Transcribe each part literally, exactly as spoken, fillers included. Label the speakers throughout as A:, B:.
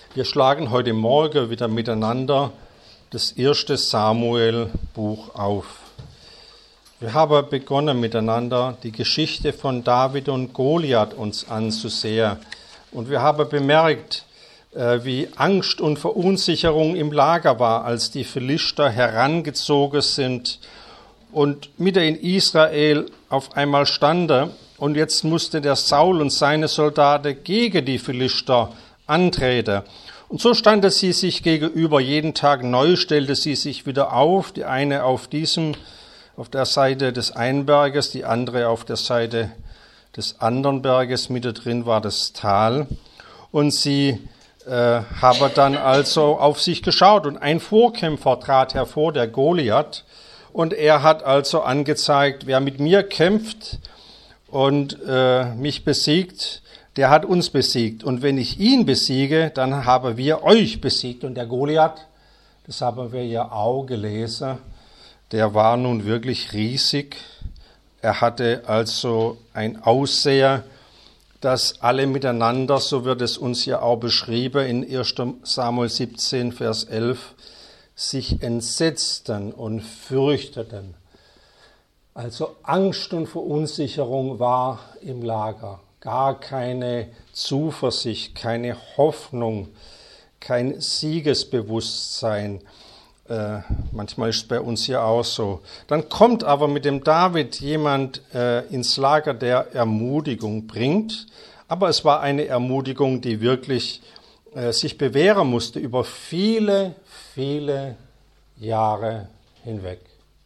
A: Wir schlagen heute Morgen wieder miteinander das erste Samuel-Buch auf. Wir haben begonnen miteinander die Geschichte von David und Goliath uns anzusehen. Und wir haben bemerkt, wie Angst und Verunsicherung im Lager war, als die Philister herangezogen sind und mitten in Israel auf einmal standen. Und jetzt musste der Saul und seine Soldaten gegen die Philister antreten. Und so standen sie sich gegenüber. Jeden Tag neu stellte sie sich wieder auf. Die eine auf diesem, auf der Seite des einen Berges, die andere auf der Seite des anderen Berges. Mittendrin war das Tal. Und sie äh, haben dann also auf sich geschaut. Und ein Vorkämpfer trat hervor, der Goliath. Und er hat also angezeigt, wer mit mir kämpft und äh, mich besiegt, der hat uns besiegt. Und wenn ich ihn besiege, dann haben wir euch besiegt. Und der Goliath, das haben wir ja auch gelesen, der war nun wirklich riesig. Er hatte also ein Aussehen, dass alle miteinander, so wird es uns ja auch beschrieben in erster Samuel siebzehn, Vers elf, sich entsetzten und fürchteten. Also Angst und Verunsicherung war im Lager. Gar keine Zuversicht, keine Hoffnung, kein Siegesbewusstsein. Äh, manchmal ist es bei uns ja auch so. Dann kommt aber mit dem David jemand äh, ins Lager, der Ermutigung bringt. Aber es war eine Ermutigung, die wirklich äh, sich bewähren musste über viele, viele Jahre hinweg.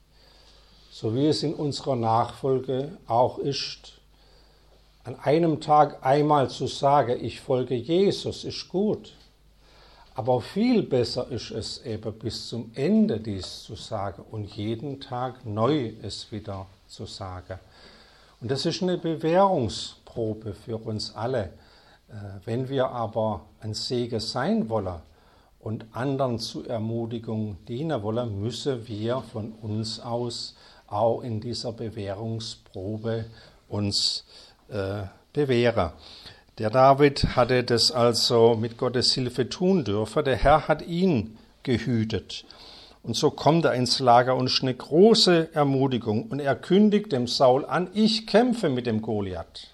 A: So wie es in unserer Nachfolge auch ist. An einem Tag einmal zu sagen, ich folge Jesus, ist gut. Aber viel besser ist es eben bis zum Ende dies zu sagen und jeden Tag neu es wieder zu sagen. Und das ist eine Bewährungsprobe für uns alle. Wenn wir aber ein Segen sein wollen und anderen zur Ermutigung dienen wollen, müssen wir von uns aus auch in dieser Bewährungsprobe uns äh, bewähren. Der David hatte das also mit Gottes Hilfe tun dürfen. Der Herr hat ihn gehütet. Und so kommt er ins Lager und ist eine große Ermutigung. Und er kündigt dem Saul an, ich kämpfe mit dem Goliath.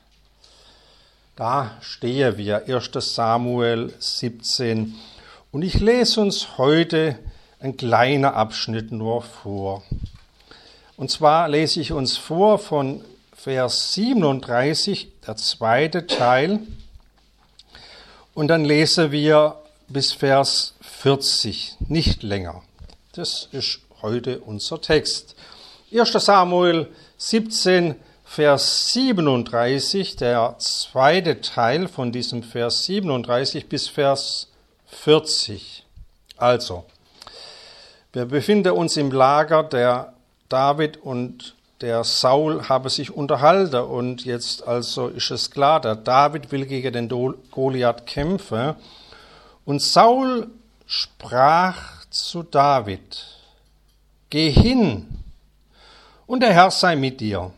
A: Da stehen wir, erster Samuel siebzehn. Und ich lese uns heute ein kleiner Abschnitt nur vor. Und zwar lese ich uns vor von Vers siebenunddreißig, der zweite Teil. Und dann lesen wir bis Vers vierzig, nicht länger. Das ist heute unser Text. erster Samuel siebzehn, Vers siebenunddreißig, der zweite Teil von diesem Vers siebenunddreißig bis Vers vierzig. Also, wir befinden uns im Lager. Der David und der Saul haben sich unterhalten und jetzt also ist es klar, der David will gegen den Goliath kämpfen. Und Saul sprach zu David, geh hin und der Herr sei mit dir.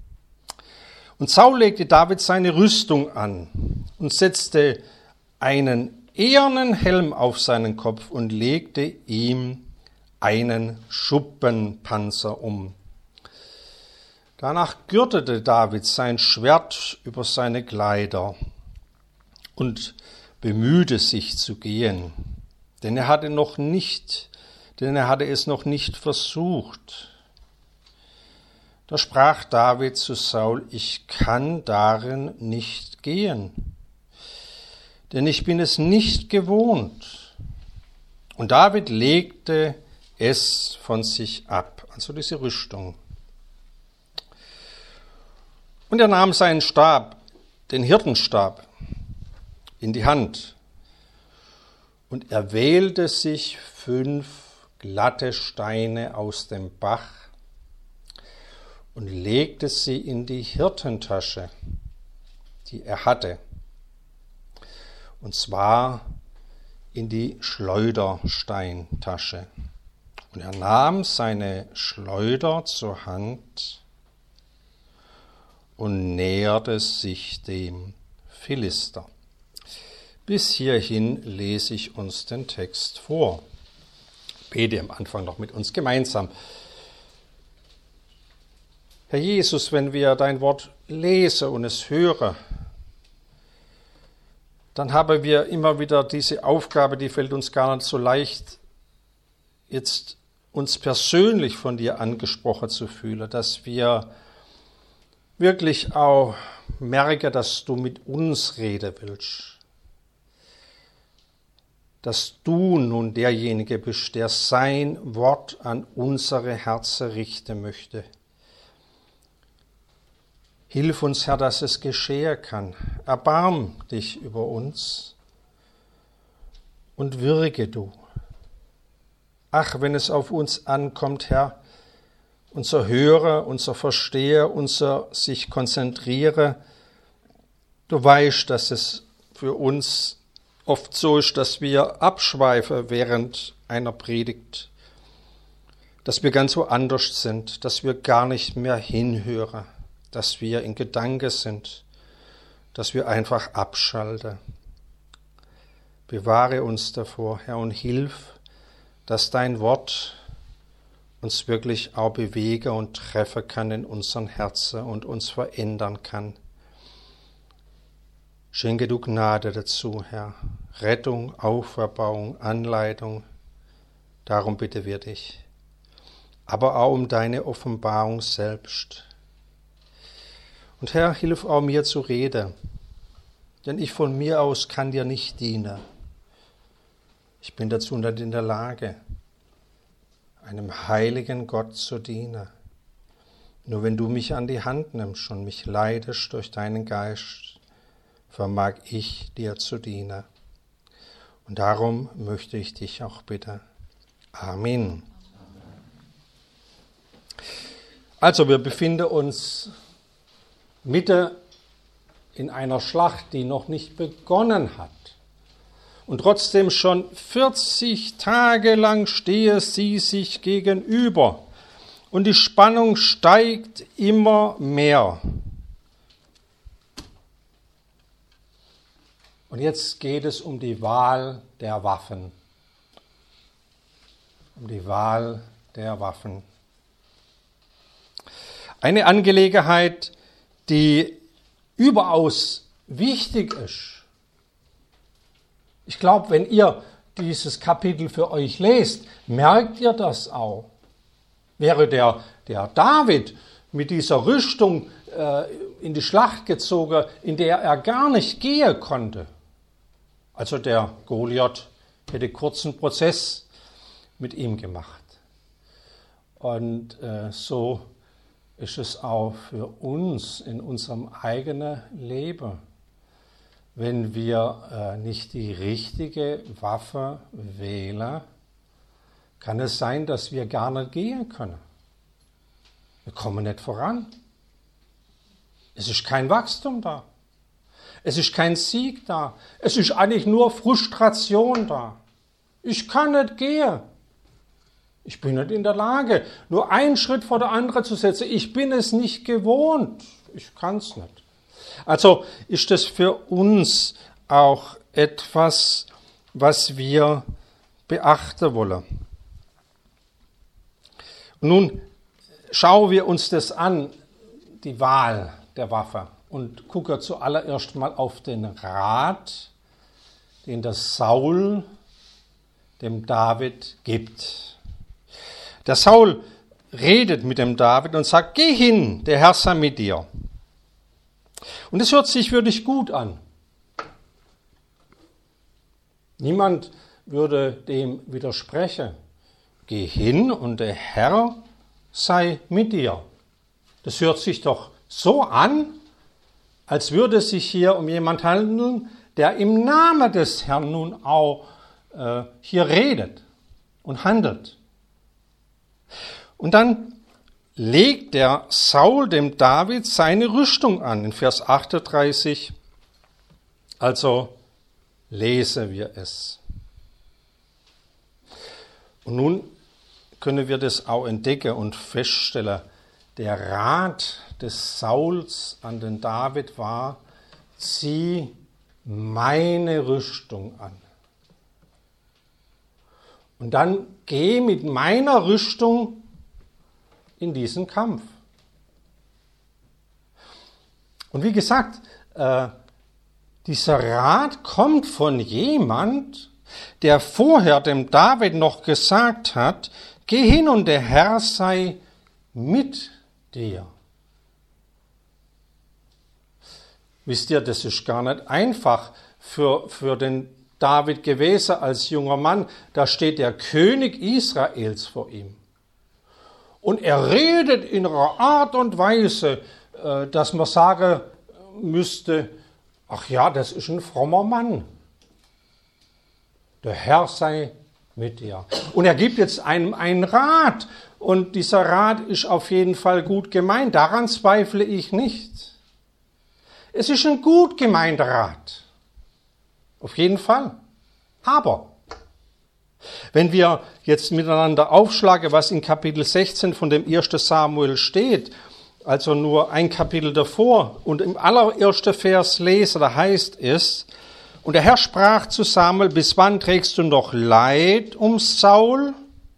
A: Und Saul legte David seine Rüstung an und setzte einen ehernen Helm auf seinen Kopf und legte ihm einen Schuppenpanzer um. Danach gürtete David sein Schwert über seine Kleider und bemühte sich zu gehen, denn er hatte noch nicht, denn er hatte es noch nicht versucht. Da sprach David zu Saul, ich kann darin nicht gehen, denn ich bin es nicht gewohnt. Und David legte es von sich ab, also diese Rüstung. Und er nahm seinen Stab, den Hirtenstab, in die Hand und er wählte sich fünf glatte Steine aus dem Bach und legte sie in die Hirtentasche, die er hatte, und zwar in die Schleudersteintasche. Und er nahm seine Schleuder zur Hand und näherte sich dem Philister. Bis hierhin lese ich uns den Text vor. Bete am Anfang noch mit uns gemeinsam. Herr Jesus, wenn wir dein Wort lesen und es hören, dann haben wir immer wieder diese Aufgabe, die fällt uns gar nicht so leicht, jetzt uns persönlich von dir angesprochen zu fühlen, dass wir wirklich auch merken, dass du mit uns reden willst. Dass du nun derjenige bist, der sein Wort an unsere Herzen richten möchte. Hilf uns, Herr, dass es geschehen kann. Erbarm dich über uns und wirke du. Ach, wenn es auf uns ankommt, Herr, unser Hören, unser Verstehen, unser sich konzentrieren, du weißt, dass es für uns oft so ist, dass wir abschweifen während einer Predigt, dass wir ganz woanders sind, dass wir gar nicht mehr hinhören, dass wir in Gedanken sind, dass wir einfach abschalten. Bewahre uns davor, Herr, und hilf, dass dein Wort uns wirklich auch bewegen und treffen kann in unseren Herzen und uns verändern kann. Schenke du Gnade dazu, Herr. Rettung, Auferbauung, Anleitung, darum bitten wir dich. Aber auch um deine Offenbarung selbst. Und Herr, hilf auch mir zu reden, denn ich von mir aus kann dir nicht dienen. Ich bin dazu nicht in der Lage, einem heiligen Gott zu dienen. Nur wenn du mich an die Hand nimmst und mich leitest durch deinen Geist, vermag ich dir zu dienen. Und darum möchte ich dich auch bitten. Amen. Also wir befinden uns mitten in einer Schlacht, die noch nicht begonnen hat. Und trotzdem schon vierzig Tage lang stehe sie sich gegenüber. Und die Spannung steigt immer mehr. Und jetzt geht es um die Wahl der Waffen. Um die Wahl der Waffen. Eine Angelegenheit, die überaus wichtig ist. Ich glaube, wenn ihr dieses Kapitel für euch lest, merkt ihr das auch. Wäre der, der David mit dieser Rüstung äh, in die Schlacht gezogen, in der er gar nicht gehen konnte, also der Goliath hätte kurzen Prozess mit ihm gemacht. Und äh, so ist es auch für uns in unserem eigenen Leben. Wenn wir äh, nicht die richtige Waffe wählen, kann es sein, dass wir gar nicht gehen können. Wir kommen nicht voran. Es ist kein Wachstum da. Es ist kein Sieg da. Es ist eigentlich nur Frustration da. Ich kann nicht gehen. Ich bin nicht in der Lage, nur einen Schritt vor der anderen zu setzen. Ich bin es nicht gewohnt. Ich kann es nicht. Also ist das für uns auch etwas, was wir beachten wollen. Und nun schauen wir uns das an, die Wahl der Waffe. Und gucken zuallererst mal auf den Rat, den der Saul dem David gibt. Der Saul redet mit dem David und sagt, geh hin, der Herr sei mit dir. Und es hört sich wirklich gut an. Niemand würde dem widersprechen. Geh hin und der Herr sei mit dir. Das hört sich doch so an, als würde es sich hier um jemand handeln, der im Namen des Herrn nun auch äh, hier redet und handelt. Und dann legt der Saul dem David seine Rüstung an, in Vers achtunddreißig. Also lesen wir es. Und nun können wir das auch entdecken und feststellen, der Rat des Sauls an den David war, zieh meine Rüstung an. Und dann geh mit meiner Rüstung in diesen Kampf. Und wie gesagt, äh, dieser Rat kommt von jemand, der vorher dem David noch gesagt hat, geh hin und der Herr sei mit dir. Wisst ihr, das ist gar nicht einfach für, für den David gewesen als junger Mann. Da steht der König Israels vor ihm. Und er redet in einer Art und Weise, dass man sagen müsste, ach ja, das ist ein frommer Mann. Der Herr sei mit dir. Und er gibt jetzt einem einen Rat. Und dieser Rat ist auf jeden Fall gut gemeint. Daran zweifle ich nicht. Es ist ein gut gemeinter Rat. Auf jeden Fall. Aber wenn wir jetzt miteinander aufschlagen, was in Kapitel sechzehn von dem ersten Samuel steht, also nur ein Kapitel davor, und im allerersten Vers lese, da heißt es, und der Herr sprach zu Samuel, bis wann trägst du noch Leid um Saul,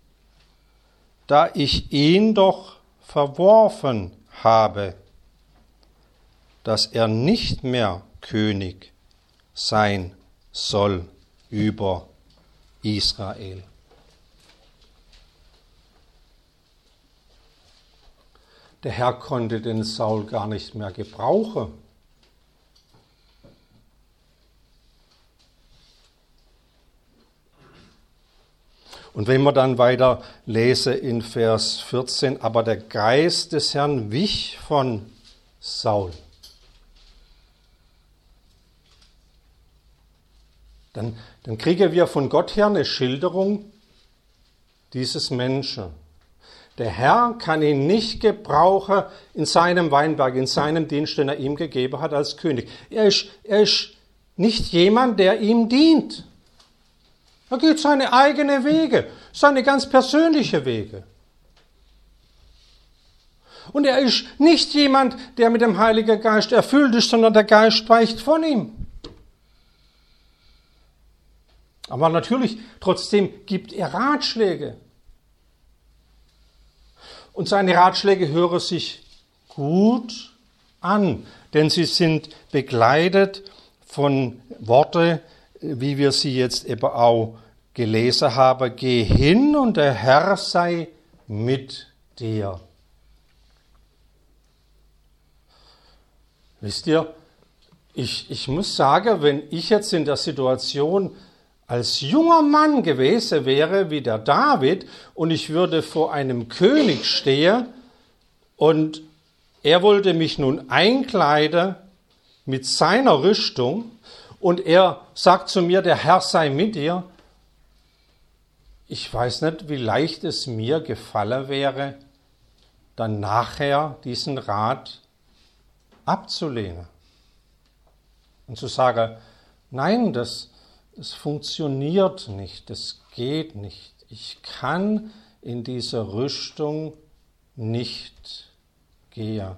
A: da ich ihn doch verworfen habe, dass er nicht mehr König sein soll über Israel. Der Herr konnte den Saul gar nicht mehr gebrauchen. Und wenn wir dann weiter lesen in Vers vierzehn, aber der Geist des Herrn wich von Saul. Dann, dann kriegen wir von Gott her eine Schilderung dieses Menschen. Der Herr kann ihn nicht gebrauchen in seinem Weinberg, in seinem Dienst, den er ihm gegeben hat als König. Er ist, er ist nicht jemand, der ihm dient. Er geht seine eigenen Wege, seine ganz persönlichen Wege. Und er ist nicht jemand, der mit dem Heiligen Geist erfüllt ist, sondern der Geist weicht von ihm. Aber natürlich, trotzdem gibt er Ratschläge. Und seine Ratschläge hören sich gut an, denn sie sind begleitet von Worten, wie wir sie jetzt eben auch gelesen haben. Geh hin und der Herr sei mit dir. Wisst ihr, ich, ich muss sagen, wenn ich jetzt in der Situation als junger Mann gewesen wäre wie der David und ich würde vor einem König stehen und er wollte mich nun einkleiden mit seiner Rüstung und er sagt zu mir, der Herr sei mit dir. Ich weiß nicht, wie leicht es mir gefallen wäre, dann nachher diesen Rat abzulehnen und zu sagen, nein, das Es funktioniert nicht, das geht nicht. Ich kann in dieser Rüstung nicht gehen.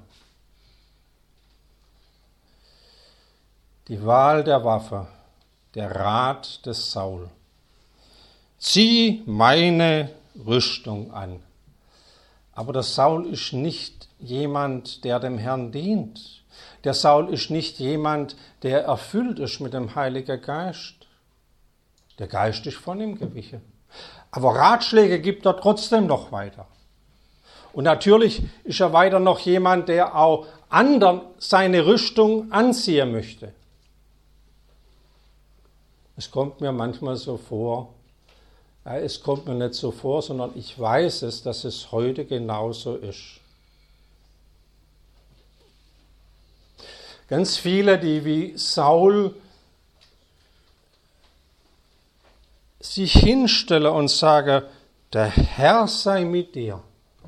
A: Die Wahl der Waffe, der Rat des Saul. Zieh meine Rüstung an. Aber der Saul ist nicht jemand, der dem Herrn dient. Der Saul ist nicht jemand, der erfüllt ist mit dem Heiligen Geist. Der Geist ist von ihm gewichen. Aber Ratschläge gibt er trotzdem noch weiter. Und natürlich ist er weiter noch jemand, der auch anderen seine Rüstung anziehen möchte. Es kommt mir manchmal so vor, ja, es kommt mir nicht so vor, sondern ich weiß es, dass es heute genauso ist. Ganz viele, die wie Saul sich hinstellen und sagen, der Herr sei mit dir.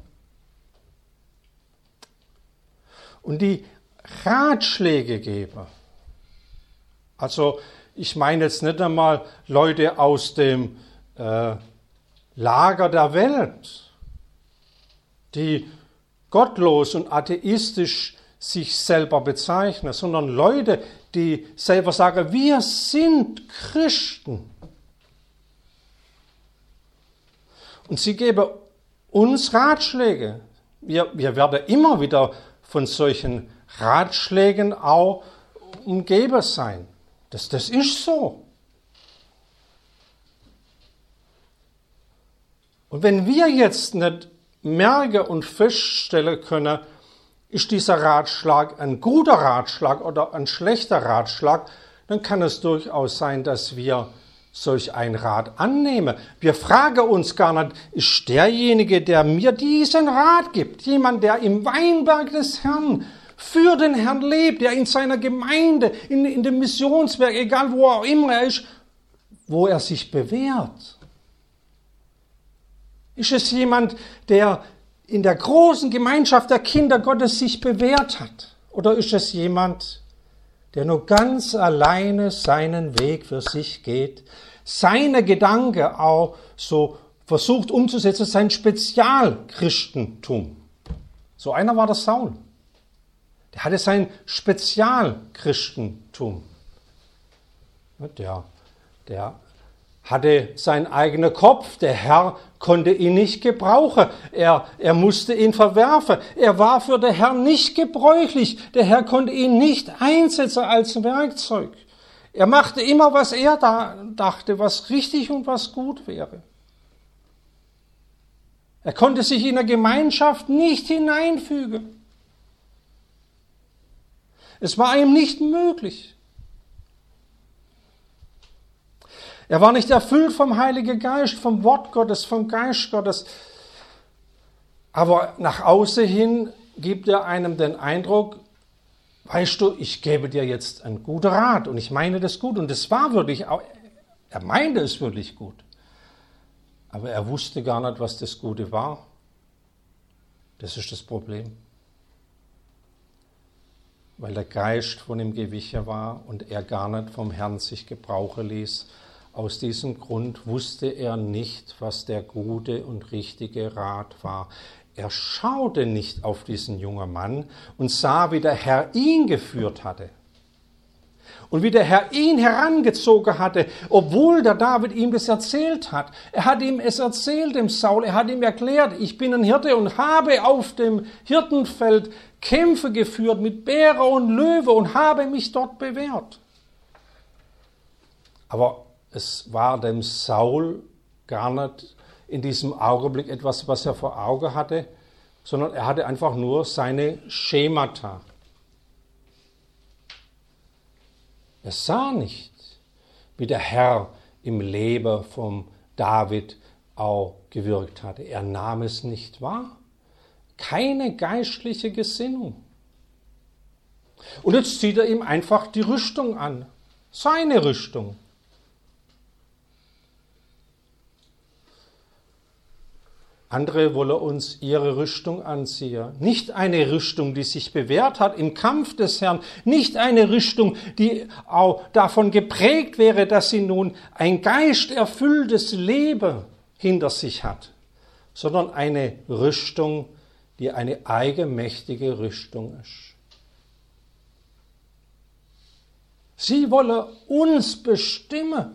A: Und die Ratschläge geben. Also ich meine jetzt nicht einmal Leute aus dem äh, Lager der Welt, die gottlos und atheistisch sich selber bezeichnen, sondern Leute, die selber sagen, wir sind Christen. Und sie geben uns Ratschläge. Wir, wir werden immer wieder von solchen Ratschlägen auch umgeben sein. Das, das ist so. Und wenn wir jetzt nicht merken und feststellen können, ist dieser Ratschlag ein guter Ratschlag oder ein schlechter Ratschlag, dann kann es durchaus sein, dass wir solch einen Rat annehmen. Wir fragen uns gar nicht, ist derjenige, der mir diesen Rat gibt, jemand, der im Weinberg des Herrn für den Herrn lebt, der in seiner Gemeinde, in, in dem Missionswerk, egal wo auch immer er ist, wo er sich bewährt. Ist es jemand, der in der großen Gemeinschaft der Kinder Gottes sich bewährt hat? Oder ist es jemand, der nur ganz alleine seinen Weg für sich geht, seine Gedanken auch so versucht umzusetzen, sein Spezialchristentum? So einer war der Saul. Der hatte sein Spezialchristentum. Der, der hatte seinen eigenen Kopf, der Herr konnte ihn nicht gebrauchen, er, er musste ihn verwerfen, er war für den Herrn nicht gebräuchlich, der Herr konnte ihn nicht einsetzen als Werkzeug. Er machte immer, was er da dachte, was richtig und was gut wäre. Er konnte sich in der Gemeinschaft nicht hineinfügen. Es war ihm nicht möglich. Er war nicht erfüllt vom Heiligen Geist, vom Wort Gottes, vom Geist Gottes. Aber nach außen hin gibt er einem den Eindruck, weißt du, ich gebe dir jetzt einen guten Rat und ich meine das gut. Und das war wirklich, auch, er meinte es wirklich gut. Aber er wusste gar nicht, was das Gute war. Das ist das Problem. Weil der Geist von ihm gewichen war und er gar nicht vom Herrn sich gebrauchen ließ. Aus diesem Grund wusste er nicht, was der gute und richtige Rat war. Er schaute nicht auf diesen jungen Mann und sah, wie der Herr ihn geführt hatte. Und wie der Herr ihn herangezogen hatte, obwohl der David ihm das erzählt hat. Er hat ihm es erzählt, dem Saul, er hat ihm erklärt, ich bin ein Hirte und habe auf dem Hirtenfeld Kämpfe geführt mit Bären und Löwe und habe mich dort bewährt. Aber es war dem Saul gar nicht in diesem Augenblick etwas, was er vor Augen hatte, sondern er hatte einfach nur seine Schemata. Er sah nicht, wie der Herr im Leben vom David auch gewirkt hatte. Er nahm es nicht wahr. Keine geistliche Gesinnung. Und jetzt zieht er ihm einfach die Rüstung an. Seine Rüstung. Andere wollen uns ihre Rüstung anziehen. Nicht eine Rüstung, die sich bewährt hat im Kampf des Herrn. Nicht eine Rüstung, die auch davon geprägt wäre, dass sie nun ein geisterfülltes Leben hinter sich hat. Sondern eine Rüstung, die eine eigenmächtige Rüstung ist. Sie wollen uns bestimmen.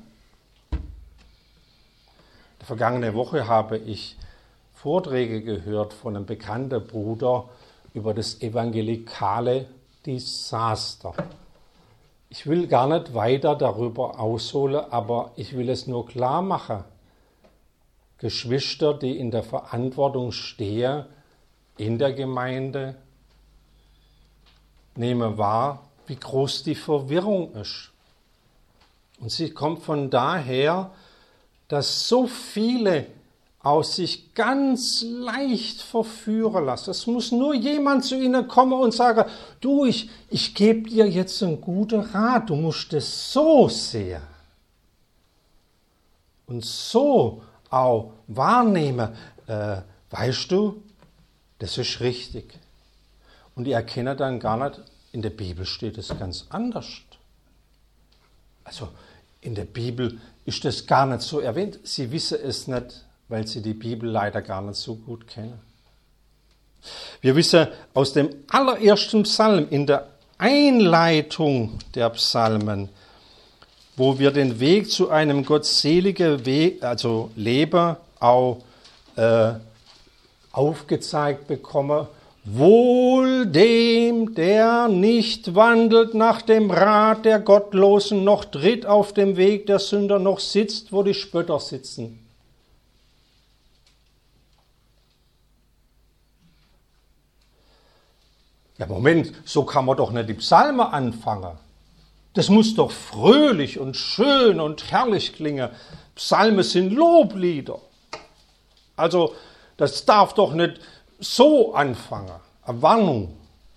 A: Vergangene Woche habe ich Vorträge gehört von einem bekannten Bruder über das evangelikale Desaster. Ich will gar nicht weiter darüber ausholen, aber ich will es nur klar machen. Geschwister, die in der Verantwortung stehen, in der Gemeinde, nehmen wahr, wie groß die Verwirrung ist. Und sie kommt von daher, dass so viele aus sich ganz leicht verführen lassen. Es muss nur jemand zu ihnen kommen und sagen, du, ich, ich gebe dir jetzt einen guten Rat, du musst es so sehen. Und so auch wahrnehmen, äh, weißt du, das ist richtig. Und die erkennen dann gar nicht, in der Bibel steht es ganz anders. Also in der Bibel ist das gar nicht so erwähnt. Sie wissen es nicht, weil sie die Bibel leider gar nicht so gut kennen. Wir wissen aus dem allerersten Psalm in der Einleitung der Psalmen, wo wir den Weg zu einem gottseligen Weg, also Leben, auch äh, aufgezeigt bekommen. Wohl dem, der nicht wandelt nach dem Rat der Gottlosen, noch tritt auf dem Weg der Sünder, noch sitzt, wo die Spötter sitzen. Ja, Moment, so kann man doch nicht die Psalme anfangen. Das muss doch fröhlich und schön und herrlich klingen. Psalme sind Loblieder. Also, das darf doch nicht so anfangen. Eine Warnung.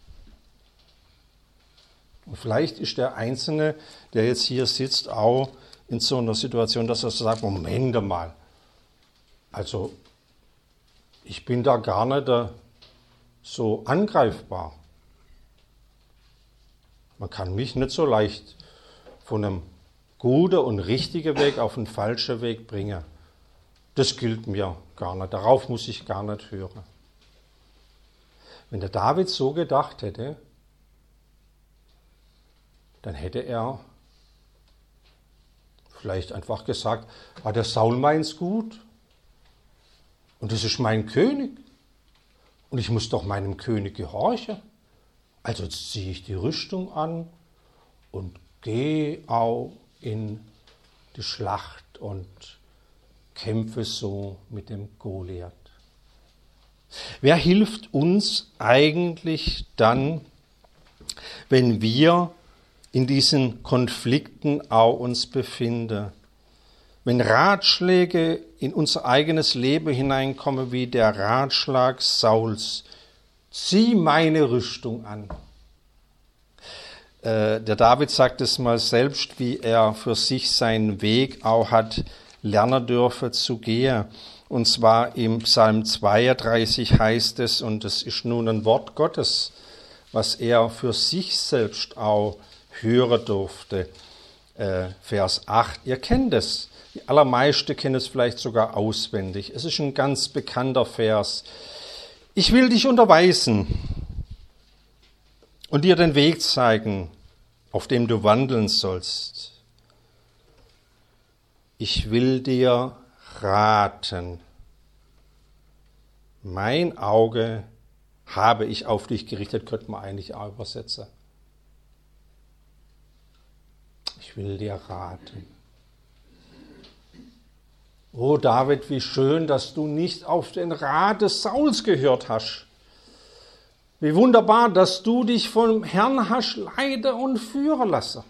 A: Und vielleicht ist der Einzelne, der jetzt hier sitzt, auch in so einer Situation, dass er sagt, Moment mal, also ich bin da gar nicht so angreifbar. Man kann mich nicht so leicht von einem guten und richtigen Weg auf einen falschen Weg bringen. Das gilt mir gar nicht. Darauf muss ich gar nicht hören. Wenn der David so gedacht hätte, dann hätte er vielleicht einfach gesagt, ah, der Saul meint's gut und das ist mein König und ich muss doch meinem König gehorchen. Also ziehe ich die Rüstung an und gehe auch in die Schlacht und kämpfe so mit dem Goliath. Wer hilft uns eigentlich dann, wenn wir in diesen Konflikten auch uns befinden? Wenn Ratschläge in unser eigenes Leben hineinkommen, wie der Ratschlag Sauls, zieh meine Rüstung an. Äh, der David sagt es mal selbst, wie er für sich seinen Weg auch hat lernen dürfen zu gehen. Und zwar im Psalm zweiunddreißig heißt es, und es ist nun ein Wort Gottes, was er für sich selbst auch hören durfte. Äh, Vers acht, ihr kennt es. Die allermeisten kennen es vielleicht sogar auswendig. Es ist ein ganz bekannter Vers. Ich will dich unterweisen und dir den Weg zeigen, auf dem du wandeln sollst. Ich will dir raten. Mein Auge habe ich auf dich gerichtet, könnte man eigentlich auch übersetzen. Ich will dir raten. Oh David, wie schön, dass du nicht auf den Rat des Sauls gehört hast. Wie wunderbar, dass du dich vom Herrn hast leiten und führen lassen.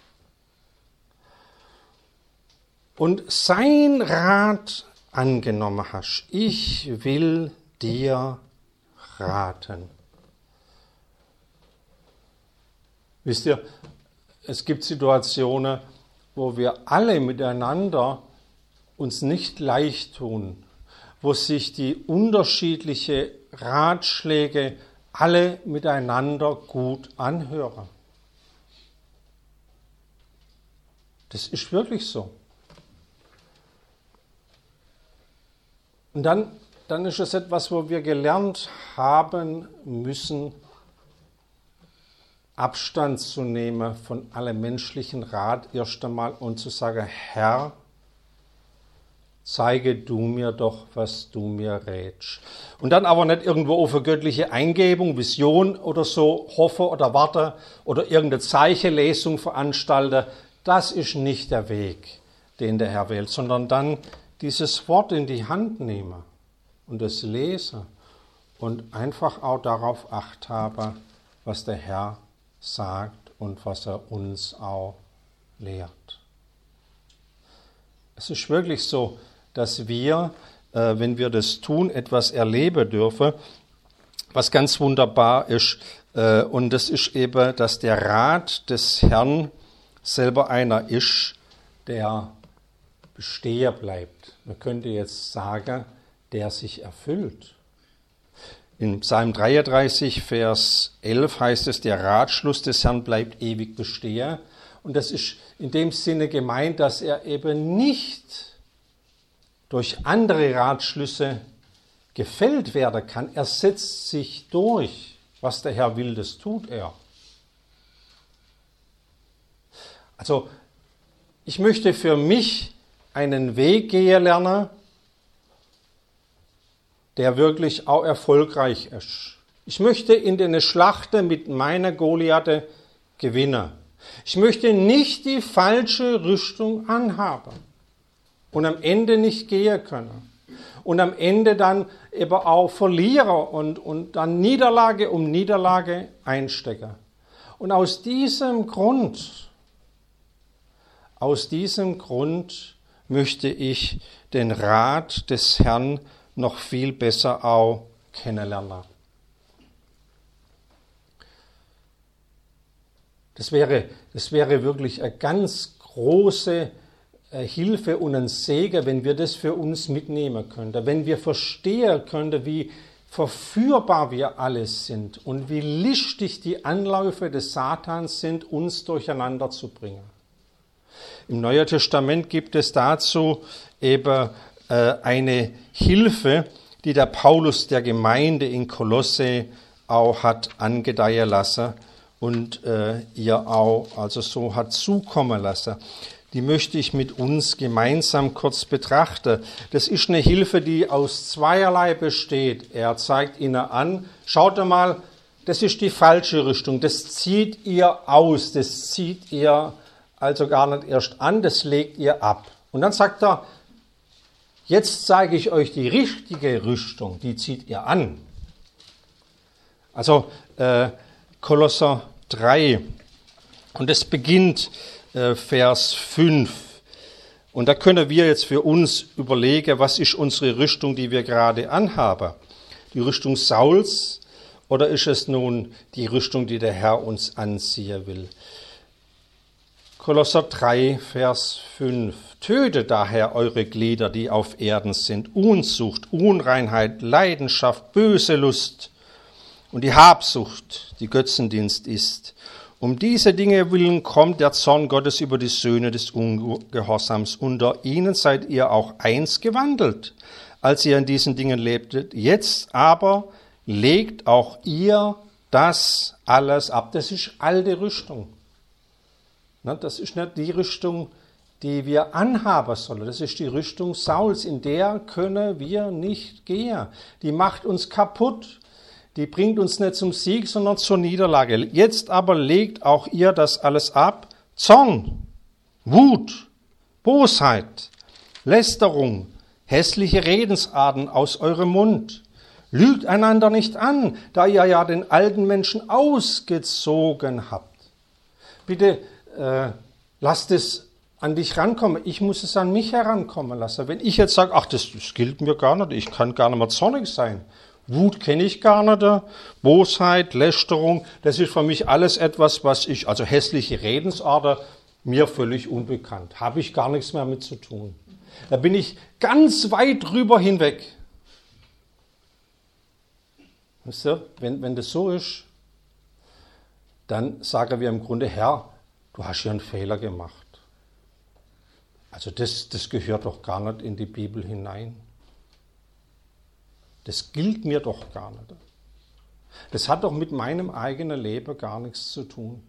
A: Und sein Rat angenommen hast. Ich will dir raten. Wisst ihr, es gibt Situationen, wo wir alle miteinander uns nicht leicht tun, wo sich die unterschiedlichen Ratschläge alle miteinander gut anhören. Das ist wirklich so. Und dann, dann ist es etwas, wo wir gelernt haben müssen, Abstand zu nehmen von allem menschlichen Rat erst einmal und zu sagen, Herr, zeige du mir doch, was du mir rätst. Und dann aber nicht irgendwo auf eine göttliche Eingebung, Vision oder so hoffe oder warte oder irgendeine Zeichenlesung veranstalten. Das ist nicht der Weg, den der Herr wählt, sondern dann dieses Wort in die Hand nehmen und es lesen und einfach auch darauf Acht haben, was der Herr sagt und was er uns auch lehrt. Es ist wirklich so, dass wir, äh, wenn wir das tun, etwas erleben dürfen, was ganz wunderbar ist. Äh, und das ist eben, dass der Rat des Herrn selber einer ist, der bestehen bleibt. Man könnte jetzt sagen, der sich erfüllt. In Psalm dreiunddreißig, Vers elf heißt es, der Ratschluss des Herrn bleibt ewig bestehen. Und das ist in dem Sinne gemeint, dass er eben nicht durch andere Ratschlüsse gefällt werden kann. Er setzt sich durch. Was der Herr will, das tut er. Also ich möchte für mich einen Weg gehen lernen, der wirklich auch erfolgreich ist. Ich möchte in den Schlachten mit meiner Goliathe gewinnen. Ich möchte nicht die falsche Rüstung anhaben und am Ende nicht gehen können. Und am Ende dann eben auch verlieren und, und dann Niederlage um Niederlage einstecken. Und aus diesem Grund, aus diesem Grund möchte ich den Rat des Herrn noch viel besser auch kennenlernen. Das wäre, das wäre wirklich eine ganz große Hilfe und ein Segen, wenn wir das für uns mitnehmen könnten, wenn wir verstehen könnten, wie verführbar wir alles sind und wie listig die Anläufe des Satans sind, uns durcheinander zu bringen. Im Neuen Testament gibt es dazu eben äh, eine Hilfe, die der Paulus der Gemeinde in Kolosse auch hat angedeihen lassen und äh, ihr auch also so hat zukommen lassen. Die möchte ich mit uns gemeinsam kurz betrachten. Das ist eine Hilfe, die aus zweierlei besteht. Er zeigt ihnen an, schaut mal, das ist die falsche Rüstung, das zieht ihr aus, das zieht ihr also gar nicht erst an, das legt ihr ab. Und dann sagt er, jetzt zeige ich euch die richtige Rüstung, die zieht ihr an. Also äh, Kolosser drei, und es beginnt Vers fünf. Und da können wir jetzt für uns überlegen, was ist unsere Rüstung, die wir gerade anhaben? Die Rüstung Sauls oder ist es nun die Rüstung, die der Herr uns anziehen will? Kolosser drei, Vers fünf. Tötet daher eure Glieder, die auf Erden sind, Unzucht, Unreinheit, Leidenschaft, böse Lust und die Habsucht, die Götzendienst ist. Um diese Dinge willen kommt der Zorn Gottes über die Söhne des Ungehorsams. Unter ihnen seid ihr auch einst gewandelt, als ihr in diesen Dingen lebtet. Jetzt aber legt auch ihr das alles ab. Das ist alte Rüstung. Das ist nicht die Rüstung, die wir anhaben sollen. Das ist die Rüstung Sauls. In der können wir nicht gehen. Die macht uns kaputt. Die bringt uns nicht zum Sieg, sondern zur Niederlage. Jetzt aber legt auch ihr das alles ab. Zorn, Wut, Bosheit, Lästerung, hässliche Redensarten aus eurem Mund. Lügt einander nicht an, da ihr ja den alten Menschen ausgezogen habt. Bitte äh, lasst es an dich rankommen. Ich muss es an mich herankommen lassen. Wenn ich jetzt sage, ach, das, das gilt mir gar nicht, ich kann gar nicht mehr zornig sein. Wut kenne ich gar nicht, Bosheit, Lästerung, das ist für mich alles etwas, was ich, also hässliche Redensarten, mir völlig unbekannt. Habe ich gar nichts mehr mit zu tun. Da bin ich ganz weit drüber hinweg. Wisst ihr, wenn, wenn das so ist, dann sagen wir im Grunde, Herr, du hast hier einen Fehler gemacht. Also das, das gehört doch gar nicht in die Bibel hinein. Das gilt mir doch gar nicht. Das hat doch mit meinem eigenen Leben gar nichts zu tun.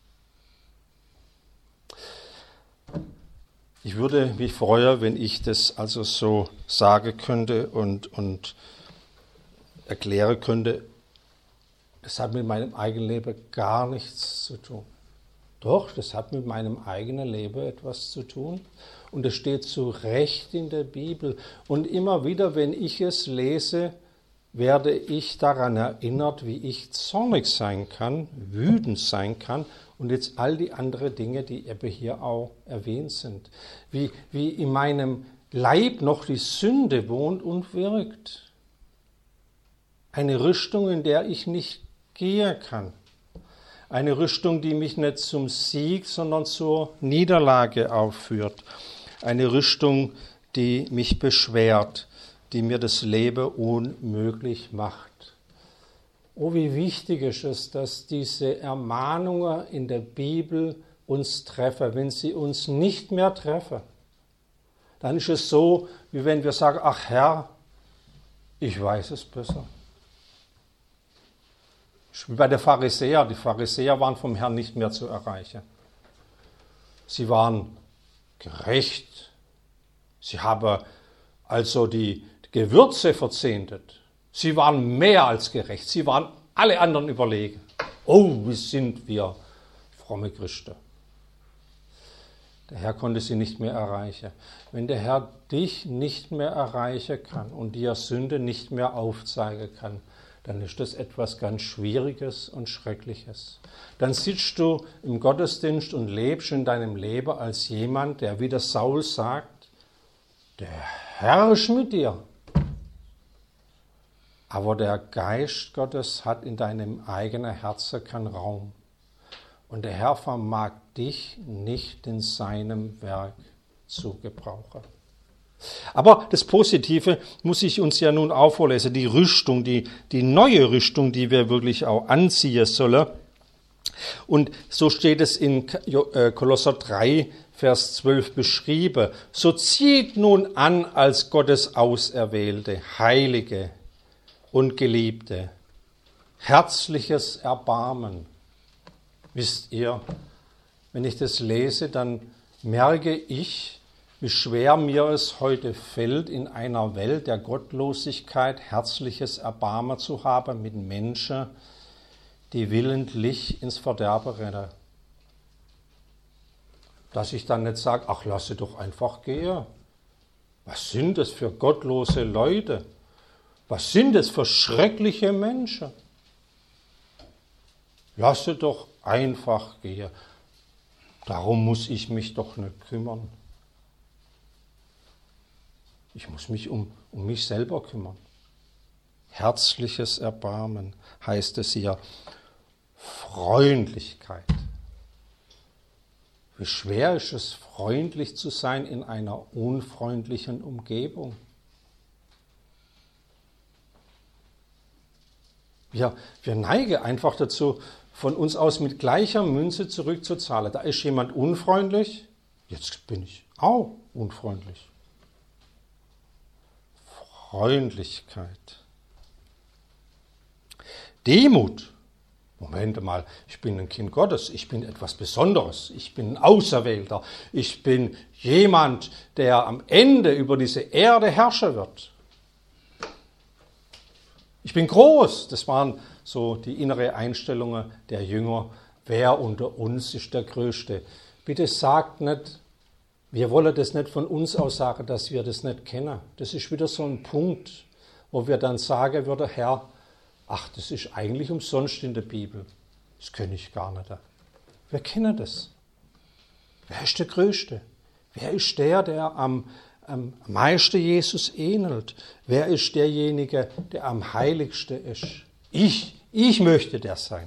A: Ich würde mich freuen, wenn ich das also so sagen könnte und, und erklären könnte, das hat mit meinem eigenen Leben gar nichts zu tun. Doch, das hat mit meinem eigenen Leben etwas zu tun. Und es steht zu Recht in der Bibel. Und immer wieder, wenn ich es lese, werde ich daran erinnert, wie ich zornig sein kann, wütend sein kann und jetzt all die anderen Dinge, die eben hier auch erwähnt sind. Wie, wie in meinem Leib noch die Sünde wohnt und wirkt. Eine Rüstung, in der ich nicht gehen kann. Eine Rüstung, die mich nicht zum Sieg, sondern zur Niederlage aufführt. Eine Rüstung, die mich beschwert, die mir das Leben unmöglich macht. Oh, wie wichtig ist es, dass diese Ermahnungen in der Bibel uns treffen. Wenn sie uns nicht mehr treffen, dann ist es so, wie wenn wir sagen, ach Herr, ich weiß es besser. Wie bei den Pharisäern. Die Pharisäer waren vom Herrn nicht mehr zu erreichen. Sie waren gerecht. Sie haben also die Gewürze verzehntet. Sie waren mehr als gerecht. Sie waren alle anderen überlegen. Oh, wie sind wir fromme Christen. Der Herr konnte sie nicht mehr erreichen. Wenn der Herr dich nicht mehr erreichen kann und dir Sünde nicht mehr aufzeigen kann, dann ist das etwas ganz Schwieriges und Schreckliches. Dann sitzt du im Gottesdienst und lebst in deinem Leben als jemand, der wie der Saul sagt, der Herr ist mit dir. Aber der Geist Gottes hat in deinem eigenen Herzen keinen Raum. Und der Herr vermag dich nicht in seinem Werk zu gebrauchen. Aber das Positive muss ich uns ja nun auch vorlesen, die Rüstung, die, die neue Rüstung, die wir wirklich auch anziehen sollen. Und so steht es in Kolosser drei, Vers zwölf beschrieben. So zieht nun an als Gottes Auserwählte, Heilige und Geliebte, herzliches Erbarmen. Wisst ihr, wenn ich das lese, dann merke ich, wie schwer mir es heute fällt, in einer Welt der Gottlosigkeit herzliches Erbarmen zu haben mit Menschen, die willentlich ins Verderben rennen. Dass ich dann nicht sage, ach, lasse doch einfach gehen. Was sind das für gottlose Leute? Was sind das für schreckliche Menschen? Lasse doch einfach gehen. Darum muss ich mich doch nicht kümmern. Ich muss mich um, um mich selber kümmern. Herzliches Erbarmen heißt es hier. Freundlichkeit. Wie schwer ist es, freundlich zu sein in einer unfreundlichen Umgebung? Wir, wir neigen einfach dazu, von uns aus mit gleicher Münze zurückzuzahlen. Da ist jemand unfreundlich, jetzt bin ich auch unfreundlich. Freundlichkeit. Demut. Moment mal, ich bin ein Kind Gottes, ich bin etwas Besonderes, ich bin ein Auserwählter, ich bin jemand, der am Ende über diese Erde herrschen wird. Ich bin groß, das waren so die innere Einstellungen der Jünger. Wer unter uns ist der Größte? Bitte sagt nicht, wir wollen das nicht von uns aus sagen, dass wir das nicht kennen. Das ist wieder so ein Punkt, wo wir dann sagen würden, Herr, ach, das ist eigentlich umsonst in der Bibel. Das kenne ich gar nicht. Wir kennen das. Wer ist der Größte? Wer ist der, der am am meisten Jesus ähnelt? Wer ist derjenige, der am heiligsten ist? Ich, ich möchte der sein.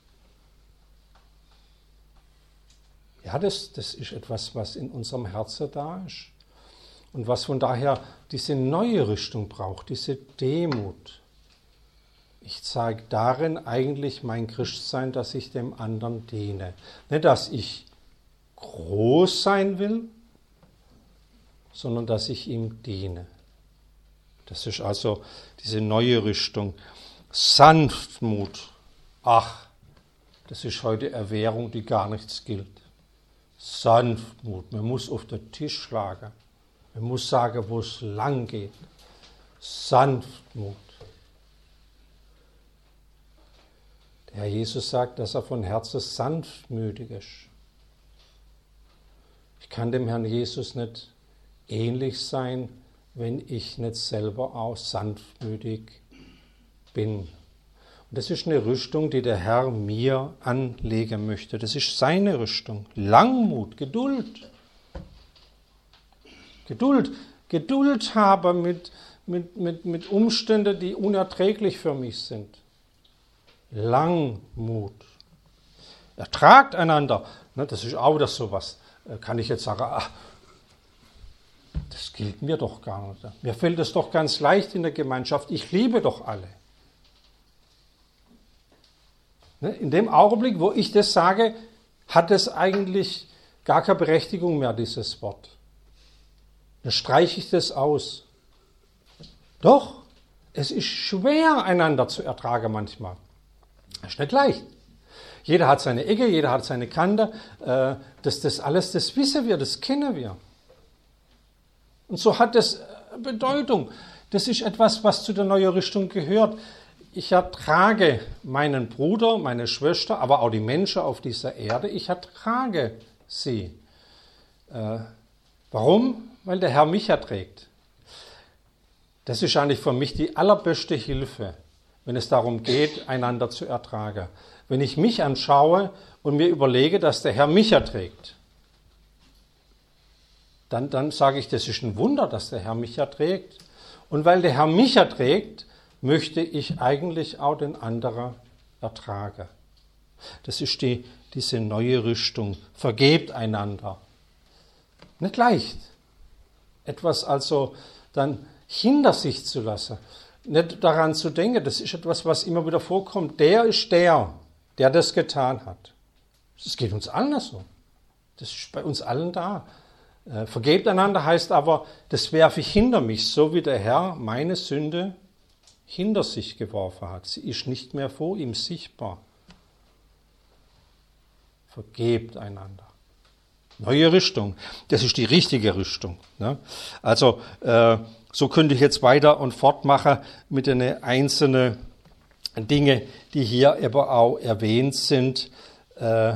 A: Ja, das, das ist etwas, was in unserem Herzen da ist. Und was von daher diese neue Richtung braucht, diese Demut. Ich zeige darin eigentlich mein Christsein, dass ich dem anderen diene. Nicht, dass ich groß sein will, sondern dass ich ihm diene. Das ist also diese neue Richtung. Sanftmut. Ach, das ist heute Erwährung, die gar nichts gilt. Sanftmut. Man muss auf den Tisch schlagen. Man muss sagen, wo es lang geht. Sanftmut. Der Herr Jesus sagt, dass er von Herzen sanftmütig ist. Ich kann dem Herrn Jesus nicht ähnlich sein, wenn ich nicht selber auch sanftmütig bin. Und das ist eine Rüstung, die der Herr mir anlegen möchte. Das ist seine Rüstung. Langmut, Geduld. Geduld. Geduld habe mit, mit, mit, mit Umständen, die unerträglich für mich sind. Langmut. Ertragt einander. Das ist auch das sowas. Kann ich jetzt sagen, ach, das gilt mir doch gar nicht. Mir fällt es doch ganz leicht in der Gemeinschaft. Ich liebe doch alle. In dem Augenblick, wo ich das sage, hat es eigentlich gar keine Berechtigung mehr, dieses Wort. Dann streiche ich das aus. Doch, es ist schwer, einander zu ertragen manchmal. Das ist nicht leicht. Jeder hat seine Ecke, jeder hat seine Kante. Das, das alles, das wissen wir, das kennen wir. Und so hat das Bedeutung. Das ist etwas, was zu der neuen Richtung gehört. Ich ertrage meinen Bruder, meine Schwester, aber auch die Menschen auf dieser Erde. Ich ertrage sie. Äh, warum? Weil der Herr mich erträgt. Das ist eigentlich für mich die allerbeste Hilfe, wenn es darum geht, einander zu ertragen. Wenn ich mich anschaue und mir überlege, dass der Herr mich erträgt, dann, dann sage ich, das ist ein Wunder, dass der Herr mich erträgt. Und weil der Herr mich erträgt, möchte ich eigentlich auch den anderen ertragen. Das ist die, diese neue Richtung. Vergebt einander. Nicht leicht. Etwas also dann hinter sich zu lassen. Nicht daran zu denken, das ist etwas, was immer wieder vorkommt. Der ist der, der das getan hat. Das geht uns allen so. Das ist bei uns allen da. Vergebt einander heißt aber, das werfe ich hinter mich, so wie der Herr meine Sünde hinter sich geworfen hat. Sie ist nicht mehr vor ihm sichtbar. Vergebt einander. Neue Richtung. Das ist die richtige Richtung. Ne? Also äh, so könnte ich jetzt weiter und fortmachen mit den einzelnen Dingen, die hier eben auch erwähnt sind. Äh,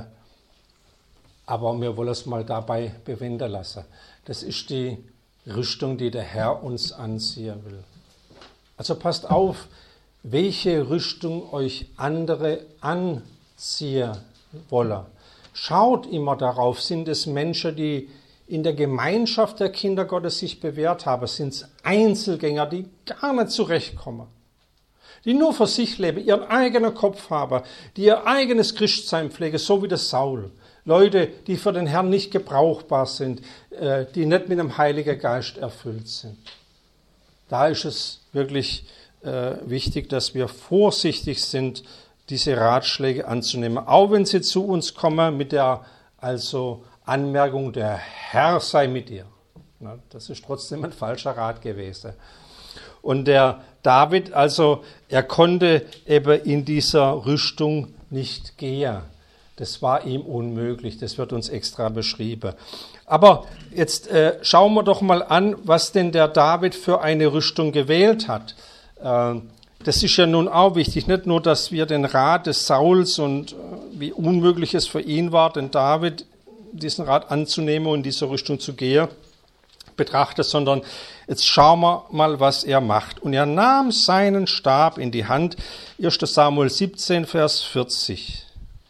A: aber wir wollen es mal dabei bewenden lassen. Das ist die Richtung, die der Herr uns anziehen will. Also passt auf, welche Richtung euch andere anziehen wollen. Schaut immer darauf, sind es Menschen, die in der Gemeinschaft der Kinder Gottes sich bewährt haben, sind es Einzelgänger, die gar nicht zurechtkommen, die nur für sich leben, ihren eigenen Kopf haben, die ihr eigenes Christsein pflegen, so wie der Saul. Leute, die für den Herrn nicht gebrauchbar sind, die nicht mit dem Heiligen Geist erfüllt sind. Da ist es wirklich äh, wichtig, dass wir vorsichtig sind, diese Ratschläge anzunehmen. Auch wenn sie zu uns kommen mit der also Anmerkung, der Herr sei mit dir. Na, das ist trotzdem ein falscher Rat gewesen. Und der David, also er konnte eben in dieser Richtung nicht gehen. Das war ihm unmöglich, das wird uns extra beschrieben. Aber jetzt äh, schauen wir doch mal an, was denn der David für eine Richtung gewählt hat. Äh, das ist ja nun auch wichtig, nicht nur, dass wir den Rat des Sauls und äh, wie unmöglich es für ihn war, den David diesen Rat anzunehmen und in diese Richtung zu gehen, betrachten, sondern jetzt schauen wir mal, was er macht. Und er nahm seinen Stab in die Hand, erster Samuel siebzehn, Vers vierzig.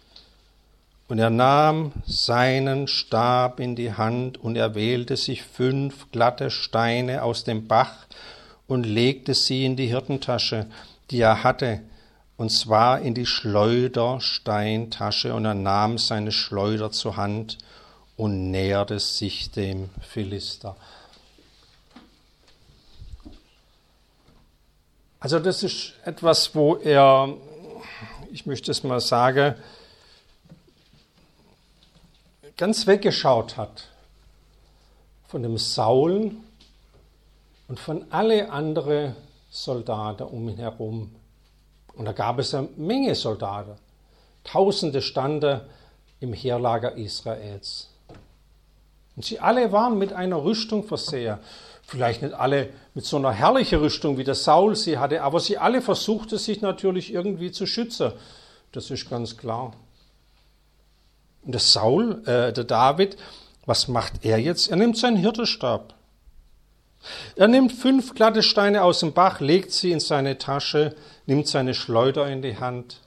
A: Und er nahm seinen Stab in die Hand und er wählte sich fünf glatte Steine aus dem Bach und legte sie in die Hirtentasche, die er hatte, und zwar in die Schleudersteintasche. Und er nahm seine Schleuder zur Hand und näherte sich dem Philister. Also das ist etwas, wo er, ich möchte es mal sagen, ganz weggeschaut hat von dem Saul und von alle anderen Soldaten um ihn herum. Und da gab es eine Menge Soldaten. Tausende standen im Heerlager Israels. Und sie alle waren mit einer Rüstung versehen. Vielleicht nicht alle mit so einer herrlichen Rüstung, wie der Saul sie hatte, aber sie alle versuchten sich natürlich irgendwie zu schützen. Das ist ganz klar. Und der Saul, äh, der David, was macht er jetzt? Er nimmt seinen Hirtenstab. Er nimmt fünf glatte Steine aus dem Bach, legt sie in seine Tasche, nimmt seine Schleuder in die Hand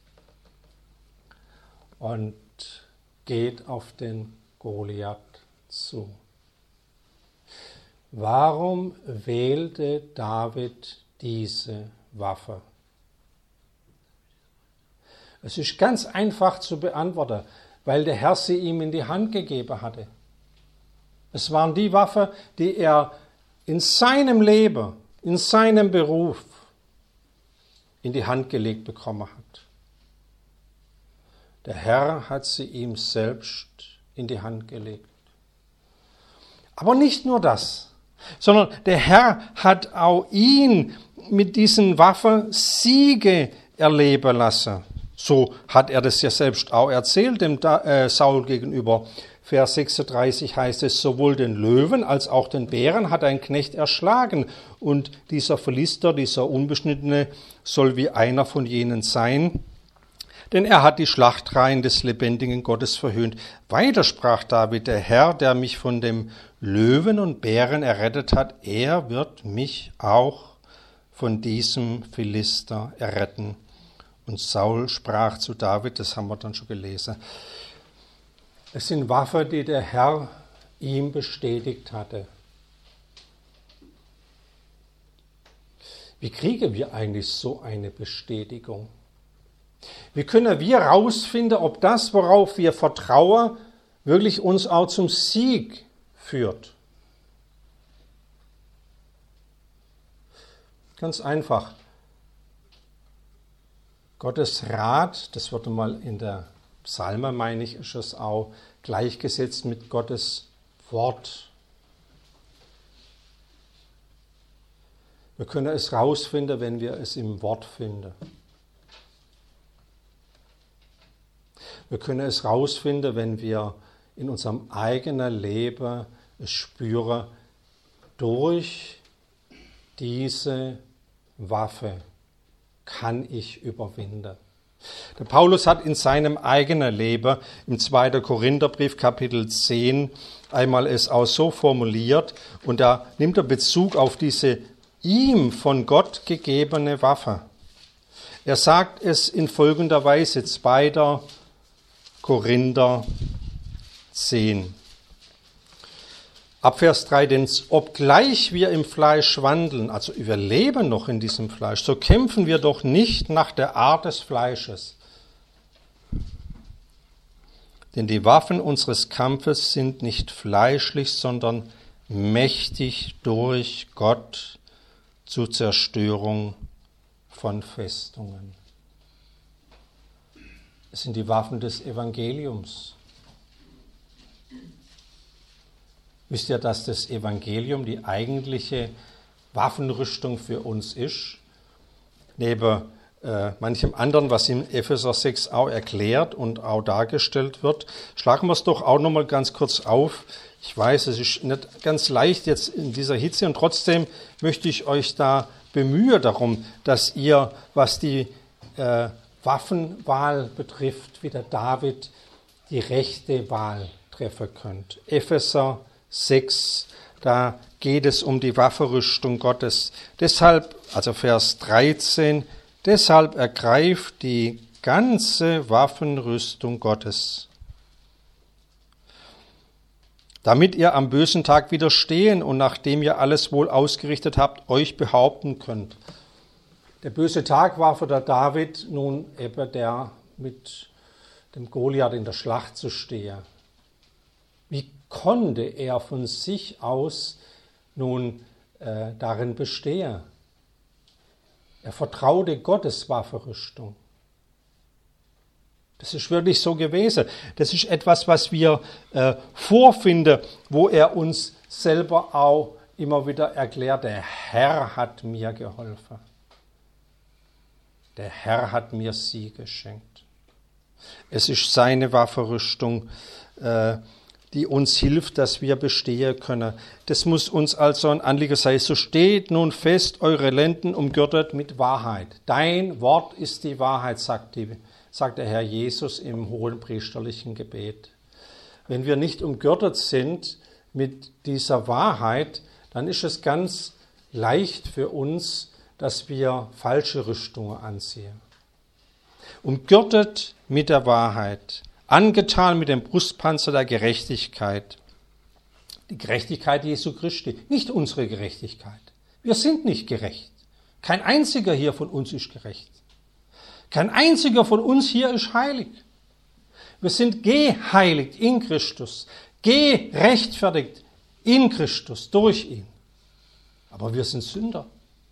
A: und geht auf den Goliath zu. Warum wählte David diese Waffe? Es ist ganz einfach zu beantworten, weil der Herr sie ihm in die Hand gegeben hatte. Es waren die Waffen, die er in seinem Leben, in seinem Beruf in die Hand gelegt bekommen hat. Der Herr hat sie ihm selbst in die Hand gelegt. Aber nicht nur das, sondern der Herr hat auch ihn mit diesen Waffen Siege erleben lassen. So hat er das ja selbst auch erzählt, dem Saul gegenüber. Vers sechsunddreißig heißt es, sowohl den Löwen als auch den Bären hat ein Knecht erschlagen. Und dieser Philister, dieser Unbeschnittene, soll wie einer von jenen sein. Denn er hat die Schlachtreihen des lebendigen Gottes verhöhnt. Weiter sprach David, der Herr, der mich von dem Löwen und Bären errettet hat, er wird mich auch von diesem Philister erretten. Und Saul sprach zu David, das haben wir dann schon gelesen, es sind Waffen, die der Herr ihm bestätigt hatte. Wie kriegen wir eigentlich so eine Bestätigung? Wie können wir herausfinden, ob das, worauf wir vertrauen, wirklich uns auch zum Sieg führt? Ganz einfach. Gottes Rat, das wird mal in der Psalme, meine ich, ist es auch gleichgesetzt mit Gottes Wort. Wir können es rausfinden, wenn wir es im Wort finden. Wir können es rausfinden, wenn wir in unserem eigenen Leben es spüren, durch diese Waffe kann ich überwinden. Der Paulus hat in seinem eigenen Leben im zweiten Korintherbrief Kapitel zehn einmal es auch so formuliert und da nimmt er Bezug auf diese ihm von Gott gegebene Waffe. Er sagt es in folgender Weise, zweiter Korinther zehn. Ab Vers drei, denn obgleich wir im Fleisch wandeln, also wir leben noch in diesem Fleisch, so kämpfen wir doch nicht nach der Art des Fleisches. Denn die Waffen unseres Kampfes sind nicht fleischlich, sondern mächtig durch Gott zur Zerstörung von Festungen. Es sind die Waffen des Evangeliums. Wisst ihr, dass das Evangelium die eigentliche Waffenrüstung für uns ist? Neben äh, manchem anderen, was in Epheser sechs auch erklärt und auch dargestellt wird. Schlagen wir es doch auch nochmal ganz kurz auf. Ich weiß, es ist nicht ganz leicht jetzt in dieser Hitze und trotzdem möchte ich euch da bemühen darum, dass ihr, was die äh, Waffenwahl betrifft, wie der David die rechte Wahl treffen könnt. Epheser sechs, da geht es um die Waffenrüstung Gottes. Deshalb, also Vers dreizehn, deshalb ergreift die ganze Waffenrüstung Gottes, damit ihr am bösen Tag widerstehen und nachdem ihr alles wohl ausgerichtet habt, euch behaupten könnt. Der böse Tag war für der David nun eben der, mit dem Goliath in der Schlacht zu stehen. Wie konnte er von sich aus nun äh, darin bestehen? Er vertraute Gottes Waffenrüstung. Das ist wirklich so gewesen. Das ist etwas, was wir äh, vorfinden, wo er uns selber auch immer wieder erklärt, der Herr hat mir geholfen. Der Herr hat mir Sieg geschenkt. Es ist seine Waffenrüstung, äh, die uns hilft, dass wir bestehen können. Das muss uns also ein Anliegen sein. So steht nun fest, eure Lenden umgürtet mit Wahrheit. Dein Wort ist die Wahrheit, sagt, die, sagt der Herr Jesus im hohenpriesterlichen Gebet. Wenn wir nicht umgürtet sind mit dieser Wahrheit, dann ist es ganz leicht für uns, dass wir falsche Rüstungen anziehen. Umgürtet mit der Wahrheit, angetan mit dem Brustpanzer der Gerechtigkeit. Die Gerechtigkeit Jesu Christi, nicht unsere Gerechtigkeit. Wir sind nicht gerecht. Kein einziger hier von uns ist gerecht. Kein einziger von uns hier ist heilig. Wir sind geheiligt in Christus, gerechtfertigt in Christus, durch ihn. Aber wir sind Sünder.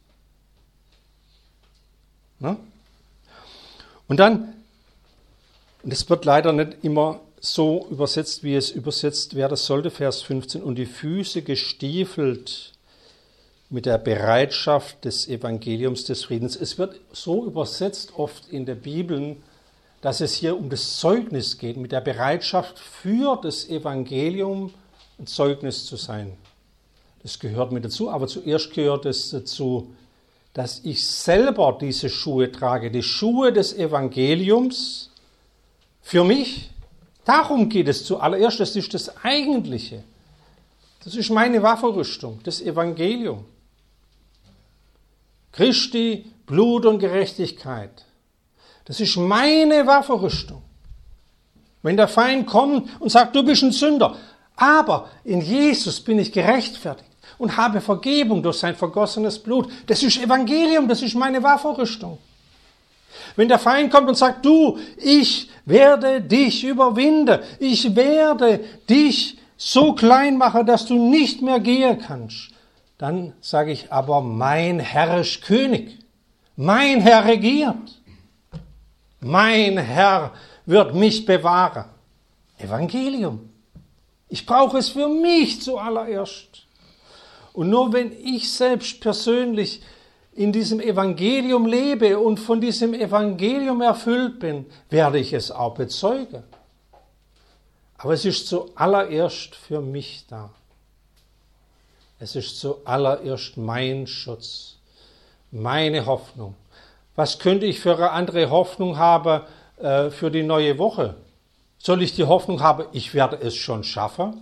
A: Ne? Und dann, und es wird leider nicht immer so übersetzt, wie es übersetzt werden sollte, Vers fünfzehn, und die Füße gestiefelt mit der Bereitschaft des Evangeliums des Friedens. Es wird so übersetzt oft in der Bibel, dass es hier um das Zeugnis geht, mit der Bereitschaft für das Evangelium ein Zeugnis zu sein. Das gehört mit dazu, aber zuerst gehört es dazu, dass ich selber diese Schuhe trage, die Schuhe des Evangeliums für mich. Darum geht es zuallererst, das ist das Eigentliche. Das ist meine Waffenrüstung, das Evangelium. Christi, Blut und Gerechtigkeit. Das ist meine Waffenrüstung. Wenn der Feind kommt und sagt, du bist ein Sünder, aber in Jesus bin ich gerechtfertigt und habe Vergebung durch sein vergossenes Blut. Das ist Evangelium, das ist meine Waffenrüstung. Wenn der Feind kommt und sagt, du, ich werde dich überwinden, ich werde dich so klein machen, dass du nicht mehr gehen kannst, dann sage ich, aber mein Herr ist König, mein Herr regiert, mein Herr wird mich bewahren. Evangelium. Ich brauche es für mich zuallererst. Und nur wenn ich selbst persönlich in diesem Evangelium lebe und von diesem Evangelium erfüllt bin, werde ich es auch bezeugen. Aber es ist zuallererst für mich da. Es ist zuallererst mein Schutz, meine Hoffnung. Was könnte ich für eine andere Hoffnung haben äh, für die neue Woche? Soll ich die Hoffnung haben, ich werde es schon schaffen?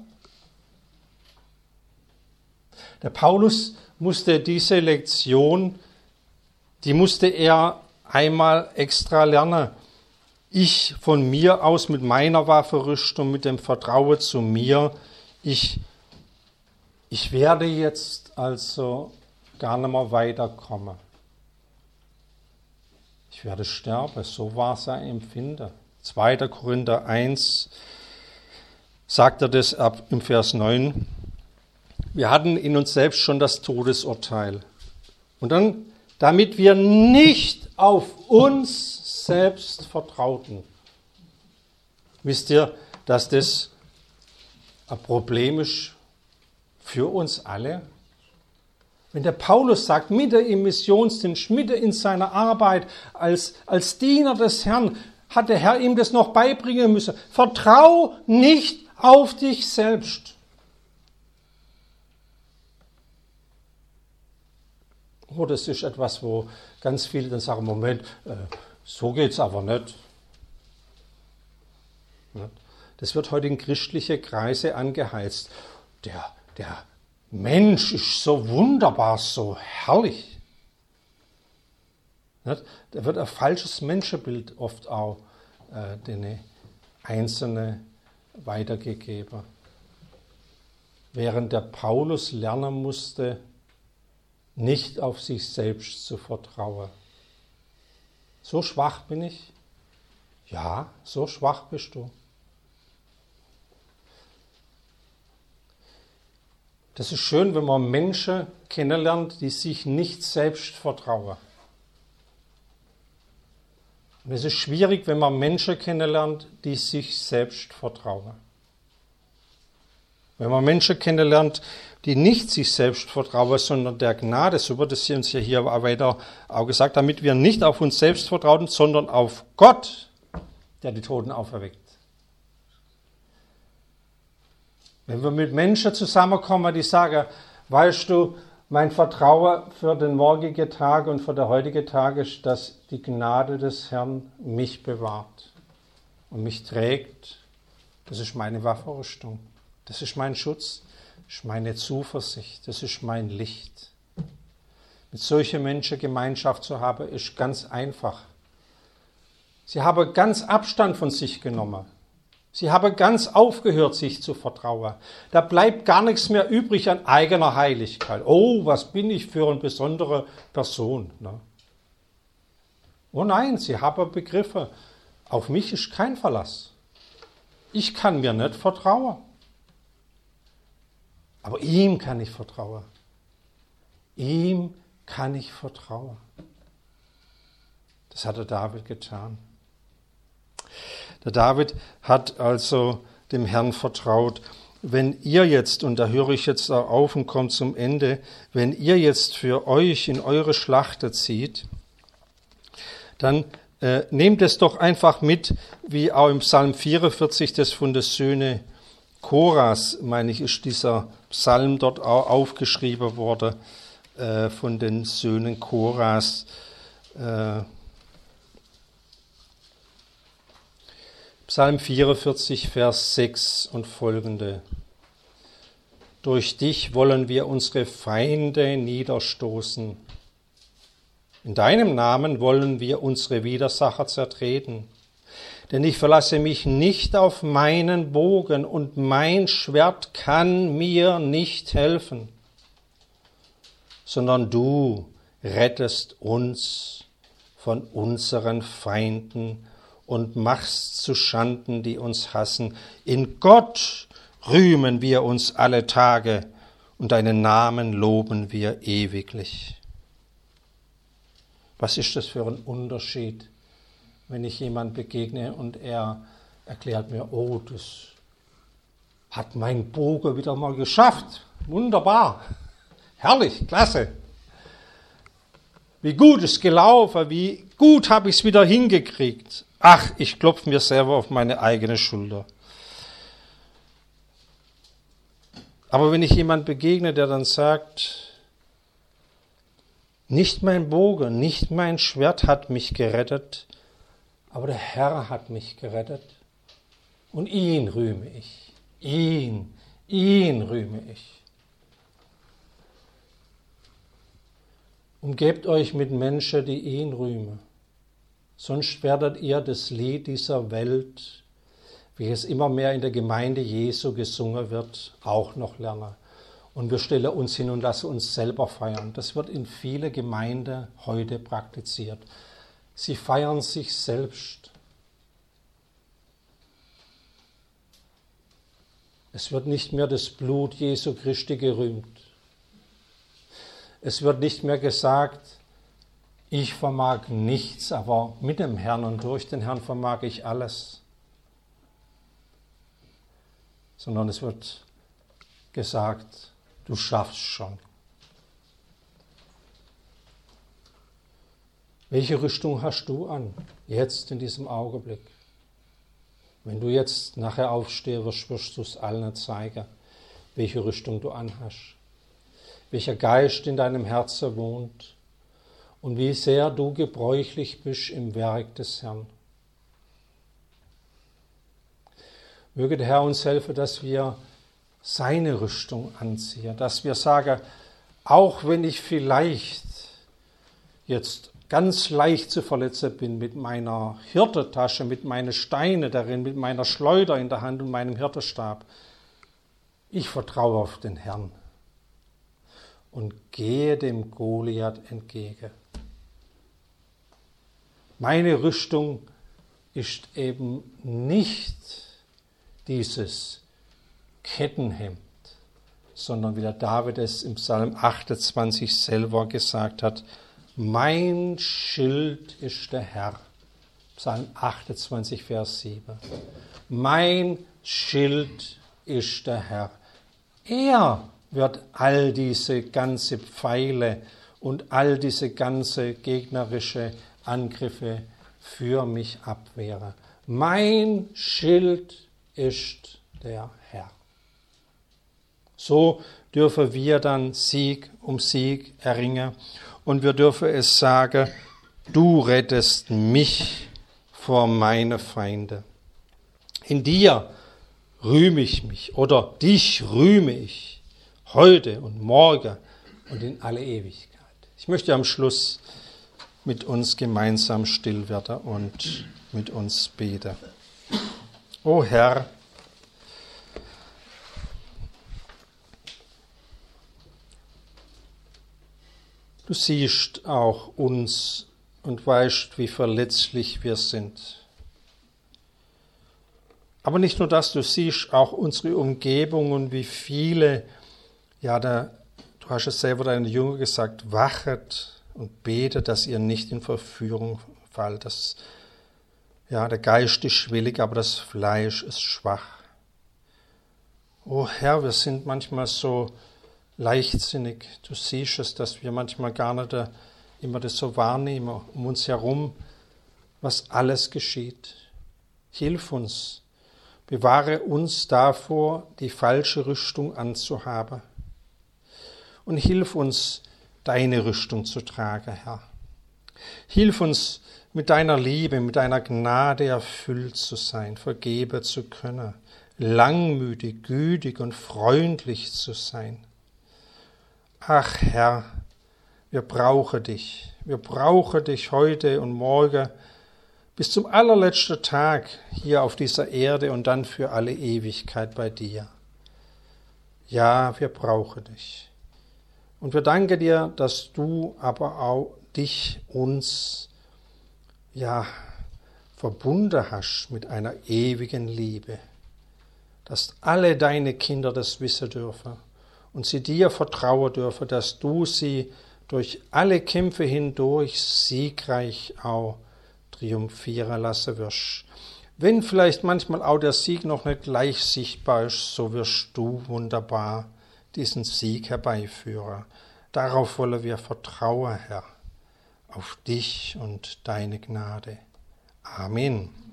A: Der Paulus musste diese Lektion, die musste er einmal extra lernen. Ich von mir aus mit meiner Waffenrüstung, mit dem Vertrauen zu mir, ich, ich werde jetzt also gar nicht mehr weiterkommen. Ich werde sterben, so war sein Empfinden. zweiter Korinther eins sagt er das ab im Vers neun. Wir hatten in uns selbst schon das Todesurteil. Und dann, damit wir nicht auf uns selbst vertrauten. Wisst ihr, dass das ein Problem ist für uns alle? Wenn der Paulus sagt, mitten im Missionsdienst, mitten in seiner Arbeit als, als Diener des Herrn, hat der Herr ihm das noch beibringen müssen. Vertrau nicht auf dich selbst. Oh, das ist etwas, wo ganz viele dann sagen, Moment, äh, so geht's aber nicht. Das wird heute in christliche Kreise angeheizt. Der, der Mensch ist so wunderbar, so herrlich. Da wird ein falsches Menschenbild oft auch äh, den Einzelnen weitergegeben. Während der Paulus lernen musste, nicht auf sich selbst zu vertrauen. So schwach bin ich? Ja, so schwach bist du. Das ist schön, wenn man Menschen kennenlernt, die sich nicht selbst vertrauen. Und es ist schwierig, wenn man Menschen kennenlernt, die sich selbst vertrauen. Wenn man Menschen kennenlernt, die nicht sich selbst vertrauen, sondern der Gnade, so wird es uns ja hier weiter auch gesagt, damit wir nicht auf uns selbst vertrauen, sondern auf Gott, der die Toten auferweckt. Wenn wir mit Menschen zusammenkommen, die sagen, weißt du, mein Vertrauen für den morgigen Tag und für den heutigen Tag ist, dass die Gnade des Herrn mich bewahrt und mich trägt. Das ist meine Waffenrüstung. Das ist mein Schutz, das ist meine Zuversicht, das ist mein Licht. Mit solchen Menschen Gemeinschaft zu haben, ist ganz einfach. Sie haben ganz Abstand von sich genommen. Sie haben ganz aufgehört, sich zu vertrauen. Da bleibt gar nichts mehr übrig an eigener Heiligkeit. Oh, was bin ich für eine besondere Person. Ne? Oh nein, sie haben begriffen, auf mich ist kein Verlass. Ich kann mir nicht vertrauen. Aber ihm kann ich vertrauen. Ihm kann ich vertrauen. Das hat der David getan. Der David hat also dem Herrn vertraut. Wenn ihr jetzt, und da höre ich jetzt auch auf und komme zum Ende, wenn ihr jetzt für euch in eure Schlachter zieht, dann Äh, nehmt es doch einfach mit, wie auch im Psalm vierundvierzig, das von der Söhne Koras, meine ich, ist dieser Psalm dort auch aufgeschrieben worden, äh, von den Söhnen Koras. Äh, Psalm vierundvierzig, Vers sechs und folgende. Durch dich wollen wir unsere Feinde niederstoßen. In deinem Namen wollen wir unsere Widersacher zertreten. Denn ich verlasse mich nicht auf meinen Bogen und mein Schwert kann mir nicht helfen, sondern du rettest uns von unseren Feinden und machst zu Schanden, die uns hassen. In Gott rühmen wir uns alle Tage und deinen Namen loben wir ewiglich. Was ist das für ein Unterschied, wenn ich jemand begegne und er erklärt mir, oh, das hat mein Bogen wieder mal geschafft. Wunderbar, herrlich, klasse. Wie gut ist gelaufen, wie gut habe ich es wieder hingekriegt. Ach, ich klopfe mir selber auf meine eigene Schulter. Aber wenn ich jemand begegne, der dann sagt, nicht mein Bogen, nicht mein Schwert hat mich gerettet, aber der Herr hat mich gerettet und ihn rühme ich, ihn, ihn rühme ich. Umgebt euch mit Menschen, die ihn rühmen, sonst werdet ihr das Lied dieser Welt, wie es immer mehr in der Gemeinde Jesu gesungen wird, auch noch lernen. Und wir stellen uns hin und lassen uns selber feiern. Das wird in vielen Gemeinden heute praktiziert. Sie feiern sich selbst. Es wird nicht mehr das Blut Jesu Christi gerühmt. Es wird nicht mehr gesagt, ich vermag nichts, aber mit dem Herrn und durch den Herrn vermag ich alles. Sondern es wird gesagt, du schaffst schon. Welche Rüstung hast du an, jetzt in diesem Augenblick? Wenn du jetzt nachher aufstehen wirst, wirst du es allen zeigen, welche Rüstung du anhast, welcher Geist in deinem Herzen wohnt und wie sehr du gebräuchlich bist im Werk des Herrn. Möge der Herr uns helfen, dass wir seine Rüstung anziehen, dass wir sagen, auch wenn ich vielleicht jetzt ganz leicht zu verletzen bin mit meiner Hirtentasche, mit meinen Steinen darin, mit meiner Schleuder in der Hand und meinem Hirtenstab, ich vertraue auf den Herrn und gehe dem Goliath entgegen. Meine Rüstung ist eben nicht dieses Kettenhemd, sondern wie der David es im Psalm achtundzwanzig selber gesagt hat, mein Schild ist der Herr. Psalm achtundzwanzig, Vers sieben. Mein Schild ist der Herr. Er wird all diese ganze Pfeile und all diese ganze gegnerische Angriffe für mich abwehren. Mein Schild ist der Herr. So dürfen wir dann Sieg um Sieg erringen und wir dürfen es sagen, du rettest mich vor meine Feinde. In dir rühme ich mich oder dich rühme ich heute und morgen und in alle Ewigkeit. Ich möchte am Schluss mit uns gemeinsam still werden und mit uns beten. O Herr, du siehst auch uns und weißt, wie verletzlich wir sind. Aber nicht nur das, du siehst auch unsere Umgebung und wie viele, ja, da, du hast es selber deinen Jüngern gesagt, wachet und betet, dass ihr nicht in Verführung fallt. Das, ja, der Geist ist willig, aber das Fleisch ist schwach. O Herr, wir sind manchmal so leichtsinnig. Du siehst es, dass wir manchmal gar nicht immer das so wahrnehmen. Um uns herum was alles geschieht. Hilf uns, bewahre uns davor, die falsche Rüstung anzuhaben. Und hilf uns, deine Rüstung zu tragen, Herr. Hilf uns, mit deiner Liebe, mit deiner Gnade erfüllt zu sein, vergeben zu können, langmütig, gütig und freundlich zu sein. Ach Herr, wir brauchen dich. Wir brauchen dich heute und morgen bis zum allerletzten Tag hier auf dieser Erde und dann für alle Ewigkeit bei dir. Ja, wir brauchen dich. Und wir danken dir, dass du aber auch dich uns ja verbunden hast mit einer ewigen Liebe, dass alle deine Kinder das wissen dürfen und sie dir vertrauen dürfen, dass du sie durch alle Kämpfe hindurch siegreich auch triumphieren lassen wirst. Wenn vielleicht manchmal auch der Sieg noch nicht gleich sichtbar ist, so wirst du wunderbar diesen Sieg herbeiführen. Darauf wollen wir vertrauen, Herr, auf dich und deine Gnade. Amen.